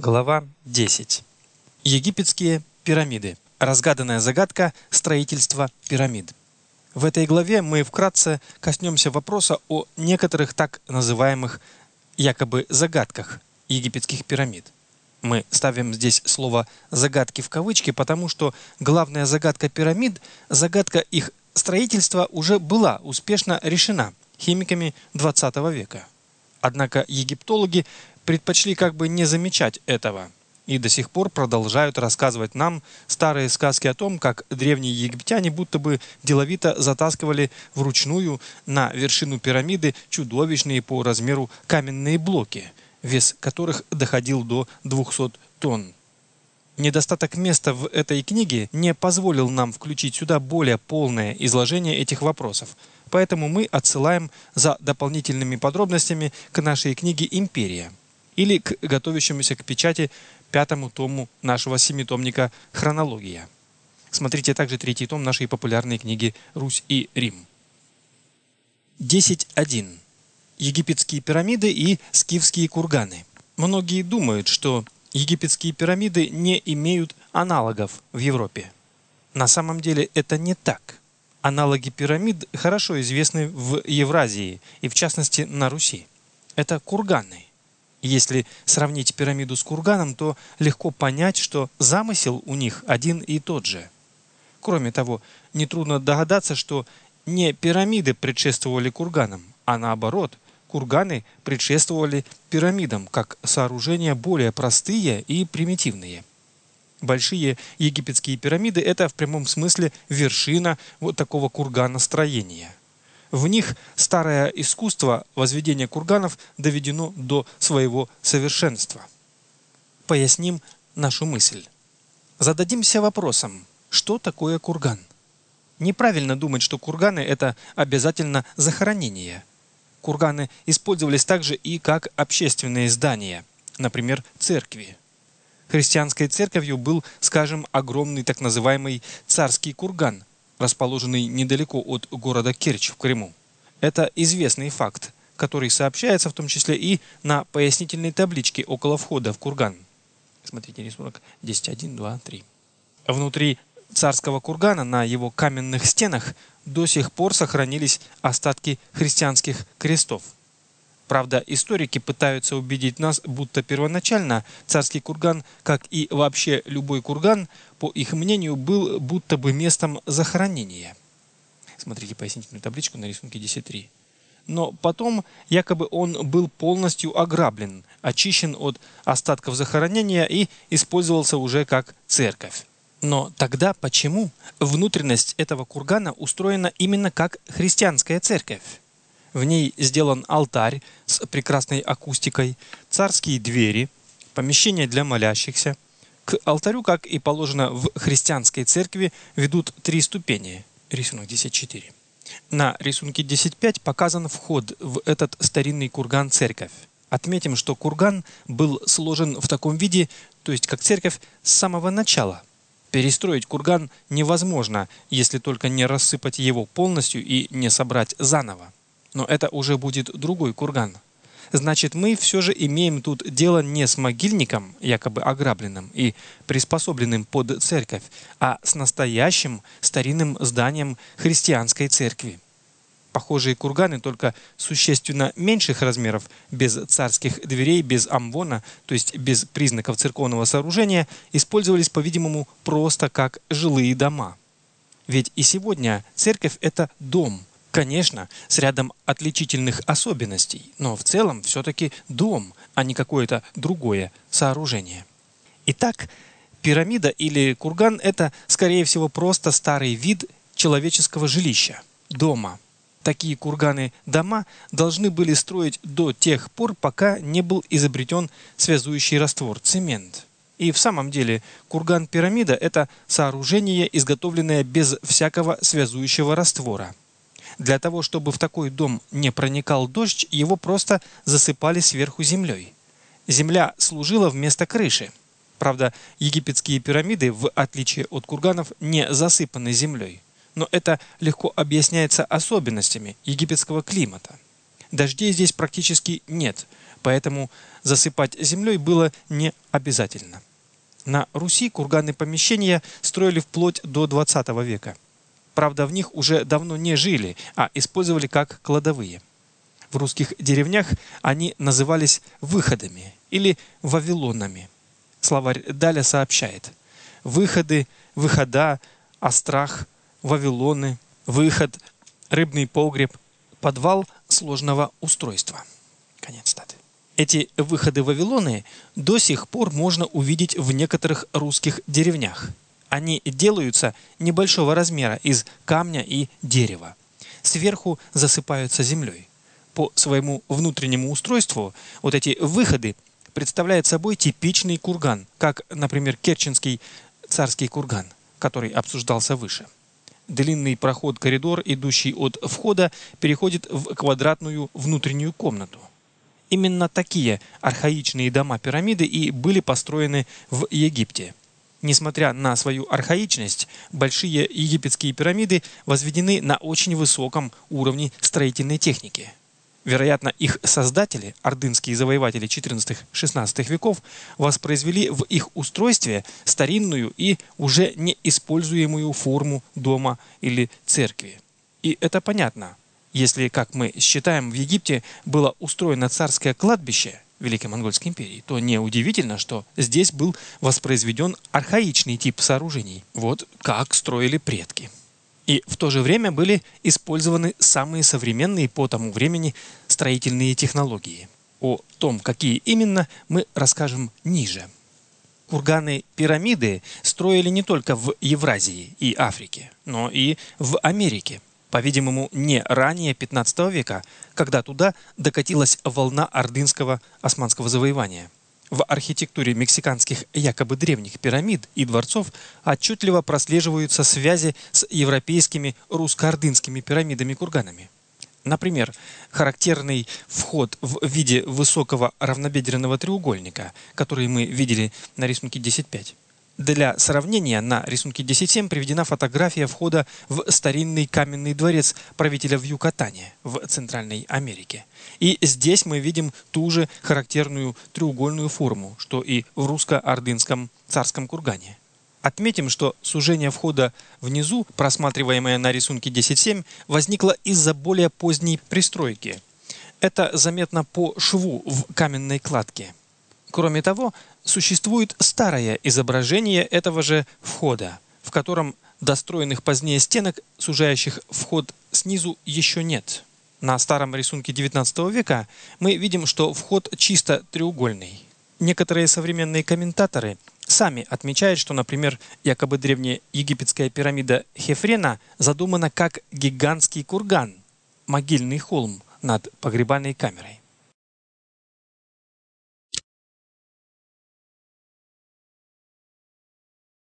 Глава 10. Египетские пирамиды. Разгаданная загадка строительства пирамид. В этой главе мы вкратце коснемся вопроса о некоторых так называемых якобы загадках египетских пирамид. Мы ставим здесь слово «загадки» в кавычки, потому что главная загадка пирамид, загадка их строительства уже была успешно решена химиками XX века. Однако египтологи предпочли как бы не замечать этого и до сих пор продолжают рассказывать нам старые сказки о том, как древние египтяне будто бы деловито затаскивали вручную на вершину пирамиды чудовищные по размеру каменные блоки, вес которых доходил до 200 тонн. Недостаток места в этой книге не позволил нам включить сюда более полное изложение этих вопросов, поэтому мы отсылаем за дополнительными подробностями к нашей книге «Империя» или к готовящемуся к печати 5-му тому нашего 7-томника «Хронология». Смотрите также 3-й том нашей популярной книги «Русь и Рим». 10.1. Египетские пирамиды и скифские курганы. Многие думают, что египетские пирамиды не имеют аналогов в Европе. На самом деле это не так. Аналоги пирамид хорошо известны в Евразии и в частности на Руси. Это курганы. Если сравнить пирамиду с курганом, то легко понять, что замысел у них один и тот же. Кроме того, нетрудно догадаться, что не пирамиды предшествовали курганам, а наоборот, курганы предшествовали пирамидам, как сооружения более простые и примитивные. Большие египетские пирамиды – это в прямом смысле вершина вот такого курганостроения. В них старое искусство возведения курганов доведено до своего совершенства. Поясним нашу мысль. Зададимся вопросом, что такое курган? Неправильно думать, что курганы – это обязательно захоронение. Курганы использовались также и как общественные здания, например, церкви. Христианской церковью был, скажем, огромный так называемый царский курган, расположенный недалеко от города Керчь в Крыму. Это известный факт, который сообщается в том числе и на пояснительной табличке около входа в курган. Смотрите рисунок 10.1, 2, 3. Внутри царского кургана на его каменных стенах до сих пор сохранились остатки христианских крестов. Правда, историки пытаются убедить нас, будто первоначально царский курган, как и вообще любой курган, по их мнению, был будто бы местом захоронения. Смотрите пояснительную табличку на рисунке 10.3. Но потом якобы он был полностью ограблен, очищен от остатков захоронения и использовался уже как церковь. Но тогда почему внутренность этого кургана устроена именно как христианская церковь? В ней сделан алтарь с прекрасной акустикой, царские двери, помещения для молящихся. К алтарю, как и положено в христианской церкви, ведут 3 ступени. Рисунок 10.4. На рисунке 10.5 показан вход в этот старинный курган-церковь. Отметим, что курган был сложен в таком виде, то есть как церковь, с самого начала. Перестроить курган невозможно, если только не рассыпать его полностью и не собрать заново. Но это уже будет другой курган. Значит, мы все же имеем тут дело не с могильником, якобы ограбленным и приспособленным под церковь, а с настоящим старинным зданием христианской церкви. Похожие курганы, только существенно меньших размеров, без царских дверей, без амвона, то есть без признаков церковного сооружения, использовались, по-видимому, просто как жилые дома. Ведь и сегодня церковь – это дом. Конечно, с рядом отличительных особенностей, но в целом все-таки дом, а не какое-то другое сооружение. Итак, пирамида или курган – это, скорее всего, просто старый вид человеческого жилища, дома. Такие курганы-дома должны были строить до тех пор, пока не был изобретен связующий раствор – цемент. И в самом деле курган-пирамида – это сооружение, изготовленное без всякого связующего раствора. Для того, чтобы в такой дом не проникал дождь, его просто засыпали сверху землей. Земля служила вместо крыши. Правда, египетские пирамиды, в отличие от курганов, не засыпаны землей. Но это легко объясняется особенностями египетского климата. Дождей здесь практически нет, поэтому засыпать землей было не обязательно. На Руси курганы-помещения строили вплоть до 20 века. Правда, в них уже давно не жили, а использовали как кладовые. В русских деревнях они назывались выходами или вавилонами. Словарь Даля сообщает: выходы, выхода, острах, вавилоны, выход, рыбный погреб, подвал сложного устройства. Конец цитаты. Эти выходы-вавилоны до сих пор можно увидеть в некоторых русских деревнях. Они делаются небольшого размера из камня и дерева. Сверху засыпаются землей. По своему внутреннему устройству вот эти выходы представляют собой типичный курган, как, например, Керченский царский курган, который обсуждался выше. Длинный проход-коридор, идущий от входа, переходит в квадратную внутреннюю комнату. Именно такие архаичные дома-пирамиды и были построены в Египте. Несмотря на свою архаичность, большие египетские пирамиды возведены на очень высоком уровне строительной техники. Вероятно, их создатели, ордынские завоеватели XIV-XVI веков, воспроизвели в их устройстве старинную и уже неиспользуемую форму дома или церкви. И это понятно. Если, как мы считаем, в Египте было устроено царское кладбище Великой Монгольской империи, то неудивительно, что здесь был воспроизведен архаичный тип сооружений. Вот как строили предки. И в то же время были использованы самые современные по тому времени строительные технологии. О том, какие именно, мы расскажем ниже. Курганы-пирамиды строили не только в Евразии и Африке, но и в Америке. По-видимому, не ранее 15 века, когда туда докатилась волна ордынского османского завоевания. В архитектуре мексиканских якобы древних пирамид и дворцов отчетливо прослеживаются связи с европейскими русско-ордынскими пирамидами-курганами. Например, характерный вход в виде высокого равнобедренного треугольника, который мы видели на рисунке 10.5. Для сравнения, на рисунке 10.7 приведена фотография входа в старинный каменный дворец правителя в Юкатане в Центральной Америке. И здесь мы видим ту же характерную треугольную форму, что и в русско-ордынском царском кургане. Отметим, что сужение входа внизу, просматриваемое на рисунке 10.7, возникло из-за более поздней пристройки. Это заметно по шву в каменной кладке. Кроме того, существует старое изображение этого же входа, в котором достроенных позднее стенок, сужающих вход снизу, еще нет. На старом рисунке XIX века мы видим, что вход чисто треугольный. Некоторые современные комментаторы сами отмечают, что, например, якобы древнеегипетская пирамида Хефрена задумана как гигантский курган, могильный холм над погребальной камерой.